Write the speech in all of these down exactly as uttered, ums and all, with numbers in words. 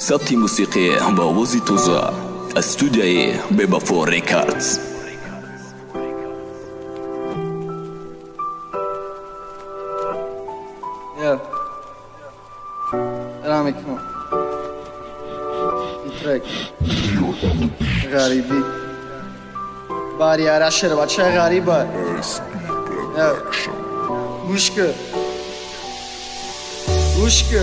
ثبت موسیقی با آوازی توزا استودیوی ببافو ریکاردز. Yeah. Rami Kmo. Track. غریبی. باری عرشه بچه غریبه. Yeah. گوش که. گوش که.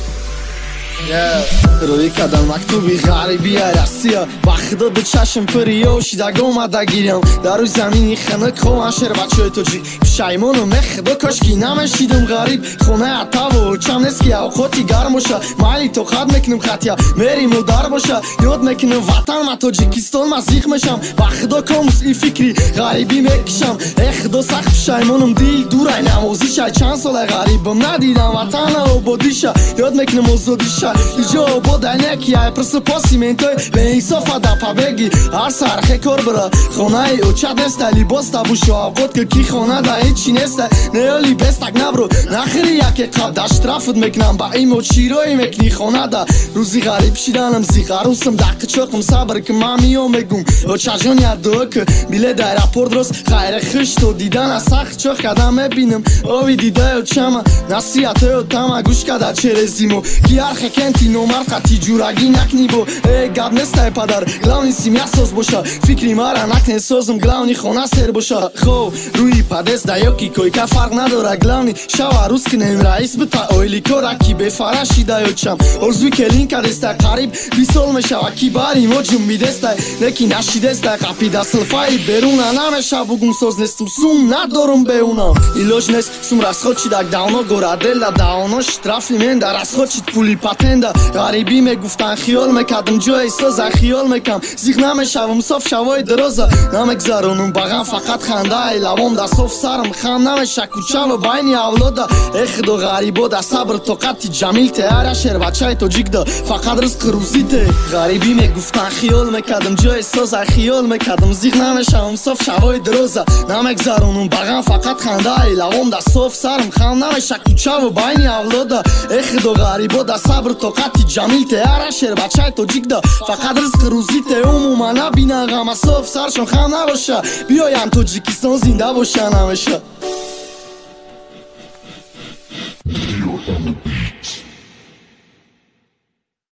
روی کدام مکتوبی غریبی رسیه وقت داد چشم پریو شیدگ اومده گیرم در روی زمینی خنک خوان شر بچه تو جی شایمون و مخ با کاشکی نمشیدم غریب خونه عطا و چم نسکی او خودی گرم باشه مالی تو خد میکنم خطیا میریم و در باشه یاد میکنم وطن ما تو جیکیستان مزیق میشم وقت دا کاموس ای فکری غریبی میکشم اخ دو سخت شایمونم دیل دورای نموزی شای چند سال غریبم ندیدم وطن و بودیشه یاد میکنم وزودیشه اینجا بود اینکی های پرس پاسی منتوی به این صفحه دا پا بگی هر سرخه کار برا خونه ای او چه دسته لیباس تا بوشو آقود که کی خونه دا هیچی نسته نیالی بستک نبرو نخیری یکی قب داشت رفت میکنم با این موچی روی میکنی خونه دا روزی غریب شیدنم زی غروسم دقیق چاقم صبر که مامیو میگم او چه جان یادو که بیله دای راپور درست خیر خشت و دیدن از سخت چاق کدام میبینم اوی دیده او چما نصیحت او تما گوش کده چه رزیمو کی هرخه کنتی نومر خطی جورگی نکنی بو ای گب نستای پدر گلاونی سیمیا ساز باشه فکری مارا نکنی سازم گلاونی خونه سر باشه خو روی پدست دایوکی کوی که فرق نداره گلاونی شوا روز کنیم رئیس بتا اویلی کورکی به فرشی دایوچم ارزوی کلین کردسته قریب بی سال میشه و کی باری موجم میدسته نکی نشیدسته قپی دست الفایی برونه نمیشه بگم ساز نستم سوم ندارم به اونا ایلوش نست سوم رس خود چی دک داونا گوره دل داوناش ترافی من در رس خود چی پولی پتنده غریبی میگفتن خیال میکردم جای سازه خیال میکم زیخ نمیشوم صاف شوای درازه نمیگذرونم بغم فقط خنده ای لبام در صاف سرم خم نمیشه کوچه و بینی اولاده اخ دو غریبا در صبر طاقتی جمیل تیاره شر بچه تو جیگ ده فقط رزق روزیته غریبی میگفتن خیال میکردم جای سازه خیال میکردم زیخ نمیشوم صاف شوای درازه نمیگذرونم بغم فقط خنده ای لبام در صاف سرم خم نمیشه کوچه و بینی اولاده اخ دو غریبا در صبر طاقتی جمیل تیاره شر بچه تو جیگ ده فقط رزق روزیته عموما نبینه غم صاف سرشون خم نباشه بیایم تو جیکیستان زنده باشه نمیشه